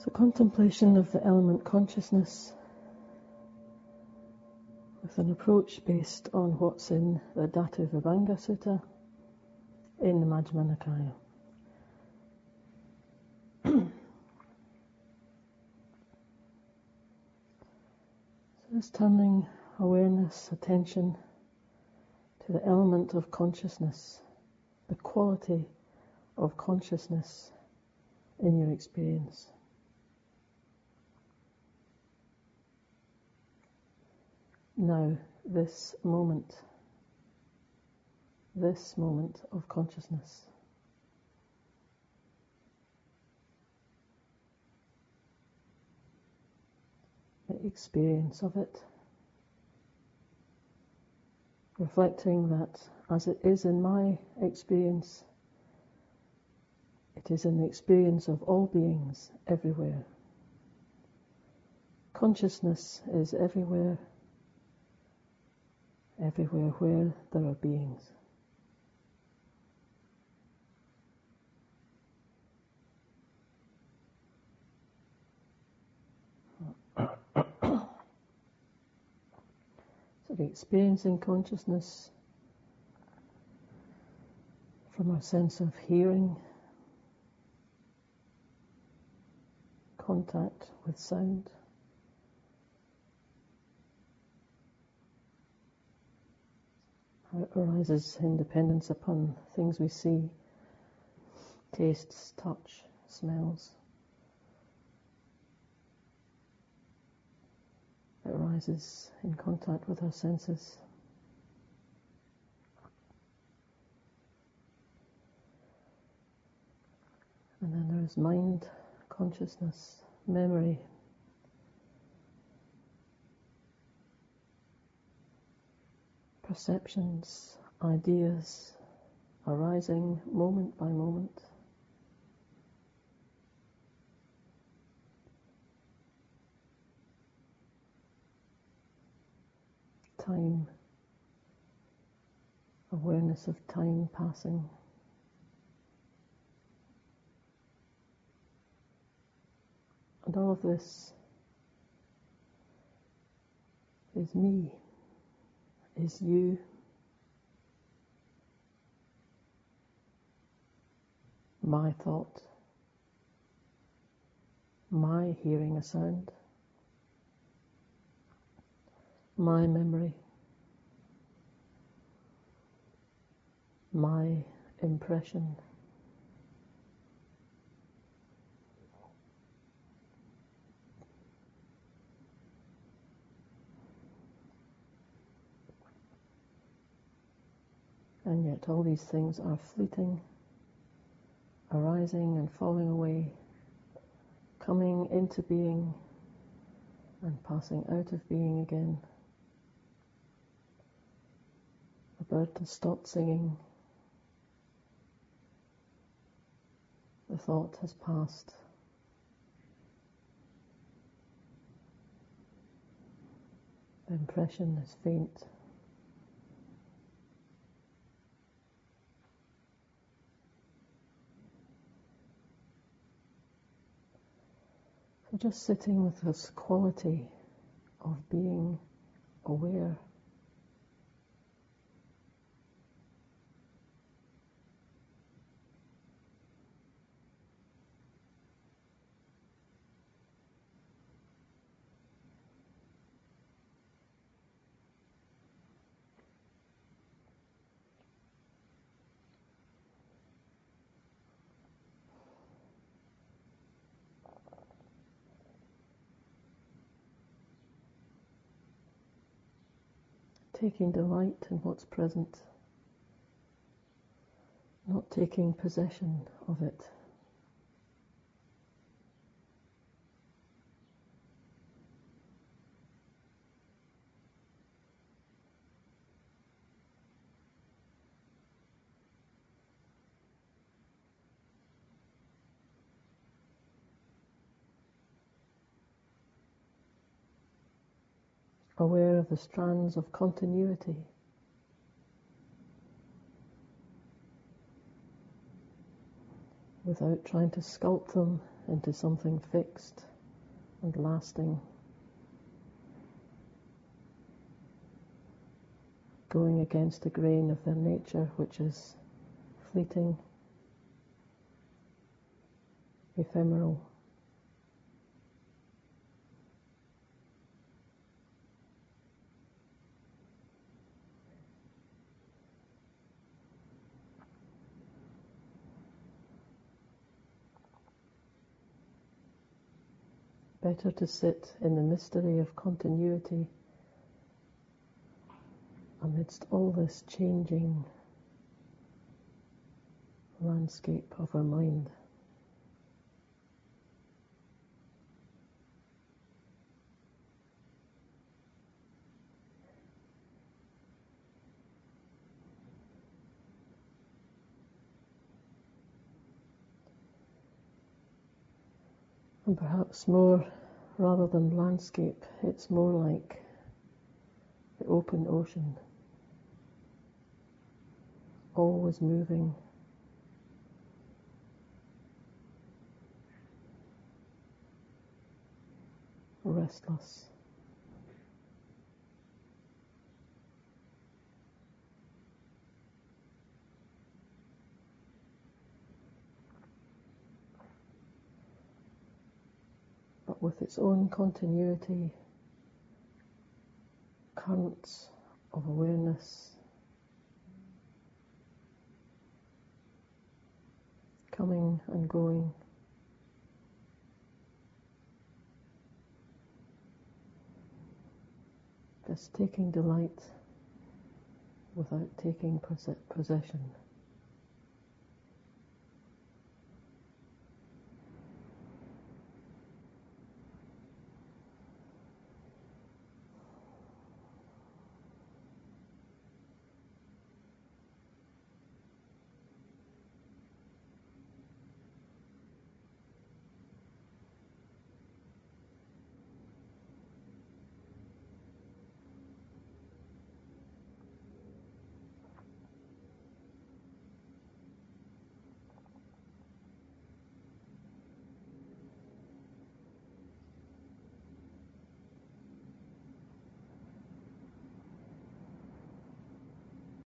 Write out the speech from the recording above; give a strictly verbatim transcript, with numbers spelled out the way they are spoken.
So contemplation of the element consciousness with an approach based on what's in the Dhatu Vibhanga Sutta in the Majjhima Nikaya. So it's turning awareness, attention to the element of consciousness, the quality of consciousness in your experience. Now, this moment, this moment of consciousness. The experience of it. Reflecting that as it is in my experience, it is in the experience of all beings everywhere. Consciousness is everywhere, everywhere where there are beings. So the experiencing consciousness from our sense of hearing, contact with sound, how it arises in dependence upon things we see, tastes, touch, smells. It arises in contact with our senses. And then there is mind, consciousness, memory, perceptions, ideas arising moment by moment. Time, awareness of time passing. And all of this is me, is you, my thought, my hearing a sound, my memory, my impression. And yet all these things are fleeting, arising and falling away, coming into being and passing out of being again. A bird has stopped singing. The thought has passed. The impression is faint. So just sitting with this quality of being aware. Taking delight in what's present, not taking possession of it. Aware of the strands of continuity. Without trying to sculpt them into something fixed and lasting, going against the grain of their nature, which is fleeting, ephemeral. Better to sit in the mystery of continuity amidst all this changing landscape of our mind. And perhaps more, rather than landscape, it's more like the open ocean, always moving, restless. But with its own continuity, currents of awareness coming and going, just taking delight without taking possession.